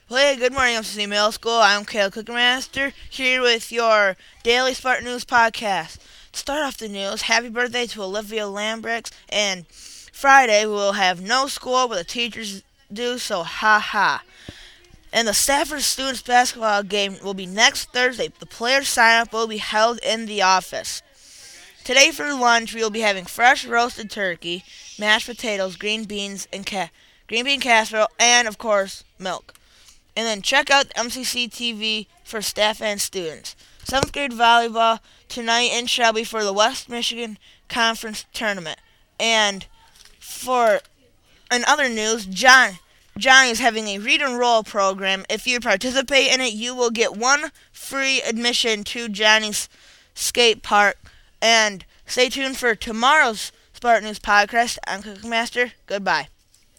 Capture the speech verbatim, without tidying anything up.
Well, hey, good morning, M C C Middle School. I'm Caleb Cookmaster here with your Daily Spartan News podcast. To start off the news, happy birthday to Olivia Lambrix. And Friday, we will have no school, but the teachers do, so ha ha. And the Stafford Students basketball game will be next Thursday. The players sign up will be held in the office. Today for lunch, we will be having fresh roasted turkey, mashed potatoes, green beans, and ca- green bean casserole, and of course, milk. And then check out M C C T V for staff and students. seventh grade volleyball tonight in Shelby for the West Michigan Conference Tournament. And for in other news, John Johnny is having a read and roll program. If you participate in it, you will get one free admission to Johnny's skate park. And stay tuned for tomorrow's Spartan News podcast. I'm Cookmaster. Goodbye.